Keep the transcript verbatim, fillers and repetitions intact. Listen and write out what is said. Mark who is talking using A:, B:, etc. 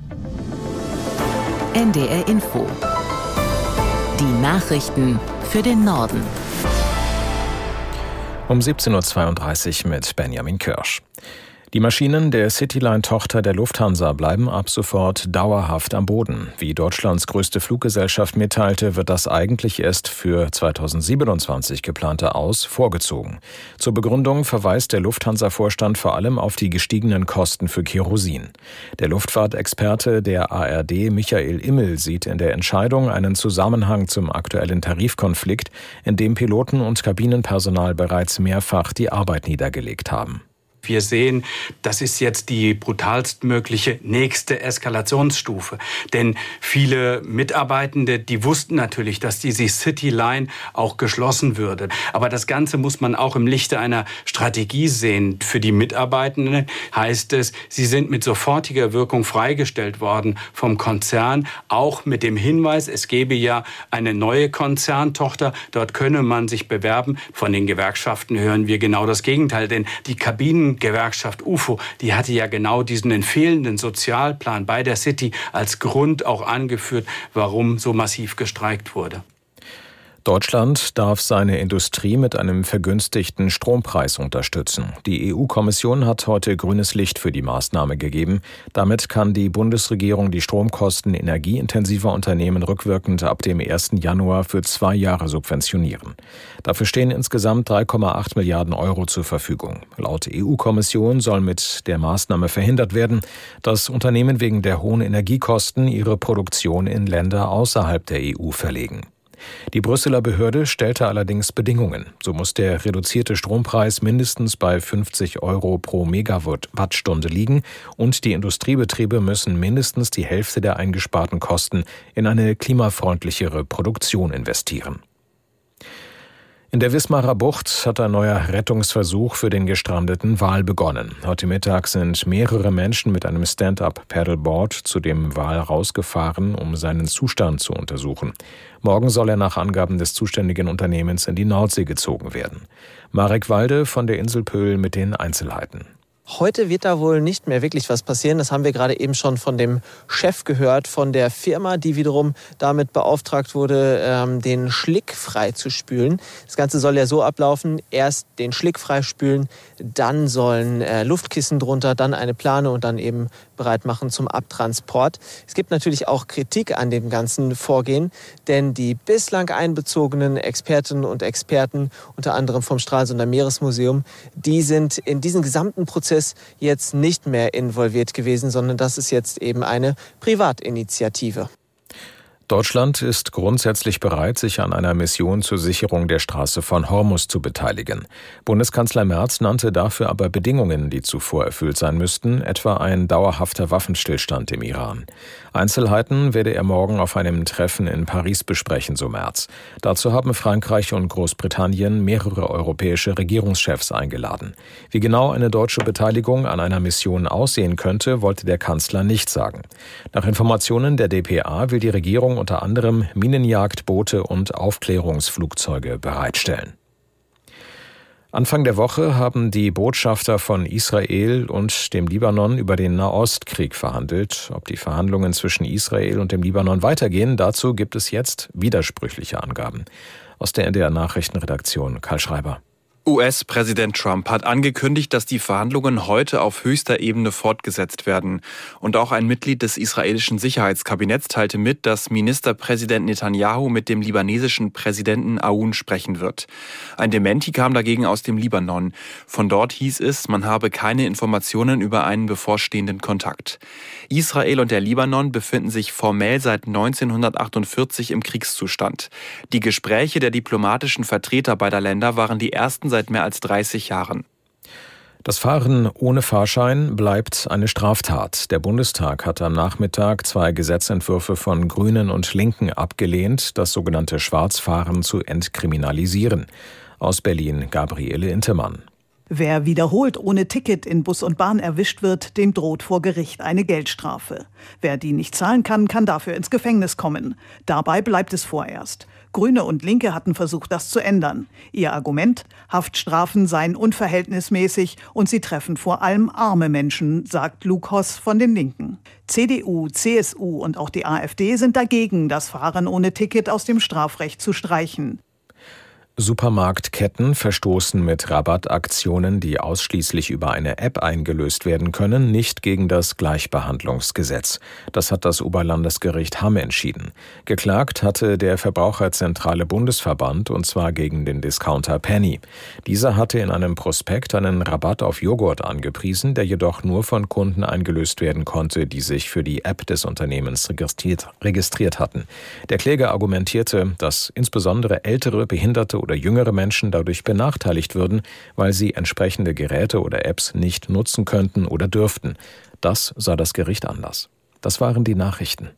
A: N D R Info. Die Nachrichten für den Norden.
B: Um siebzehn Uhr zweiunddreißig mit Benjamin Kirsch. Die Maschinen der Cityline-Tochter der Lufthansa bleiben ab sofort dauerhaft am Boden. Wie Deutschlands größte Fluggesellschaft mitteilte, wird das eigentlich erst für zweitausendsiebenundzwanzig geplante Aus vorgezogen. Zur Begründung verweist der Lufthansa-Vorstand vor allem auf die gestiegenen Kosten für Kerosin. Der Luftfahrtexperte der A R D, Michael Immel, sieht in der Entscheidung einen Zusammenhang zum aktuellen Tarifkonflikt, in dem Piloten und Kabinenpersonal bereits mehrfach die Arbeit niedergelegt haben.
C: Wir sehen, das ist jetzt die brutalstmögliche nächste Eskalationsstufe. Denn viele Mitarbeitende, die wussten natürlich, dass diese Cityline auch geschlossen würde. Aber das Ganze muss man auch im Lichte einer Strategie sehen. Für die Mitarbeitenden heißt es, sie sind mit sofortiger Wirkung freigestellt worden vom Konzern. Auch mit dem Hinweis, es gebe ja eine neue Konzerntochter. Dort könne man sich bewerben. Von den Gewerkschaften hören wir genau das Gegenteil. Denn die Kabinen Gewerkschaft U F O, die hatte ja genau diesen fehlenden Sozialplan bei der City als Grund auch angeführt, warum so massiv gestreikt wurde.
B: Deutschland darf seine Industrie mit einem vergünstigten Strompreis unterstützen. Die E U-Kommission hat heute grünes Licht für die Maßnahme gegeben. Damit kann die Bundesregierung die Stromkosten energieintensiver Unternehmen rückwirkend ab dem ersten Januar für zwei Jahre subventionieren. Dafür stehen insgesamt drei Komma acht Milliarden Euro zur Verfügung. Laut E U-Kommission soll mit der Maßnahme verhindert werden, dass Unternehmen wegen der hohen Energiekosten ihre Produktion in Länder außerhalb der E U verlegen. Die Brüsseler Behörde stellte allerdings Bedingungen. So muss der reduzierte Strompreis mindestens bei fünfzig Euro pro Megawattstunde liegen und die Industriebetriebe müssen mindestens die Hälfte der eingesparten Kosten in eine klimafreundlichere Produktion investieren. In der Wismarer Bucht hat ein neuer Rettungsversuch für den gestrandeten Wal begonnen. Heute Mittag sind mehrere Menschen mit einem Stand-up-Paddleboard zu dem Wal rausgefahren, um seinen Zustand zu untersuchen. Morgen soll er nach Angaben des zuständigen Unternehmens in die Nordsee gezogen werden. Marek Walde von der Insel Pöhl mit den Einzelheiten.
D: Heute wird da wohl nicht mehr wirklich was passieren. Das haben wir gerade eben schon von dem Chef gehört, von der Firma, die wiederum damit beauftragt wurde, den Schlick freizuspülen. Das Ganze soll ja so ablaufen, erst den Schlick freispülen, dann sollen Luftkissen drunter, dann eine Plane und dann eben bereit machen zum Abtransport. Es gibt natürlich auch Kritik an dem ganzen Vorgehen, denn die bislang einbezogenen Expertinnen und Experten, unter anderem vom Stralsunder Meeresmuseum, die sind in diesen gesamten Prozess jetzt nicht mehr involviert gewesen, sondern das ist jetzt eben eine Privatinitiative.
B: Deutschland ist grundsätzlich bereit, sich an einer Mission zur Sicherung der Straße von Hormuz zu beteiligen. Bundeskanzler Merz nannte dafür aber Bedingungen, die zuvor erfüllt sein müssten, etwa ein dauerhafter Waffenstillstand im Iran. Einzelheiten werde er morgen auf einem Treffen in Paris besprechen, so Merz. Dazu haben Frankreich und Großbritannien mehrere europäische Regierungschefs eingeladen. Wie genau eine deutsche Beteiligung an einer Mission aussehen könnte, wollte der Kanzler nicht sagen. Nach Informationen der D P A will die Regierung unter anderem Minenjagdboote und Aufklärungsflugzeuge bereitstellen. Anfang der Woche haben die Botschafter von Israel und dem Libanon über den Nahostkrieg verhandelt. Ob die Verhandlungen zwischen Israel und dem Libanon weitergehen, dazu gibt es jetzt widersprüchliche Angaben. Aus der N D R-Nachrichtenredaktion Karl Schreiber.
E: U S-Präsident Trump hat angekündigt, dass die Verhandlungen heute auf höchster Ebene fortgesetzt werden. Und auch ein Mitglied des israelischen Sicherheitskabinetts teilte mit, dass Ministerpräsident Netanyahu mit dem libanesischen Präsidenten Aoun sprechen wird. Ein Dementi kam dagegen aus dem Libanon. Von dort hieß es, man habe keine Informationen über einen bevorstehenden Kontakt. Israel und der Libanon befinden sich formell seit neunzehnhundertachtundvierzig im Kriegszustand. Die Gespräche der diplomatischen Vertreter beider Länder waren die ersten seit mehr als dreißig Jahren.
B: Das Fahren ohne Fahrschein bleibt eine Straftat. Der Bundestag hat am Nachmittag zwei Gesetzentwürfe von Grünen und Linken abgelehnt, das sogenannte Schwarzfahren zu entkriminalisieren. Aus Berlin Gabriele Intemann.
F: Wer wiederholt ohne Ticket in Bus und Bahn erwischt wird, dem droht vor Gericht eine Geldstrafe. Wer die nicht zahlen kann, kann dafür ins Gefängnis kommen. Dabei bleibt es vorerst. Grüne und Linke hatten versucht, das zu ändern. Ihr Argument: Haftstrafen seien unverhältnismäßig und sie treffen vor allem arme Menschen, sagt Luke Hoss von den Linken. C D U, C S U und auch die AfD sind dagegen, das Fahren ohne Ticket aus dem Strafrecht zu streichen.
B: Supermarktketten verstoßen mit Rabattaktionen, die ausschließlich über eine App eingelöst werden können, nicht gegen das Gleichbehandlungsgesetz. Das hat das Oberlandesgericht Hamm entschieden. Geklagt hatte der Verbraucherzentrale Bundesverband, und zwar gegen den Discounter Penny. Dieser hatte in einem Prospekt einen Rabatt auf Joghurt angepriesen, der jedoch nur von Kunden eingelöst werden konnte, die sich für die App des Unternehmens registriert, registriert hatten. Der Kläger argumentierte, dass insbesondere ältere, behinderte oder jüngere Menschen dadurch benachteiligt würden, weil sie entsprechende Geräte oder Apps nicht nutzen könnten oder dürften. Das sah das Gericht anders. Das waren die Nachrichten.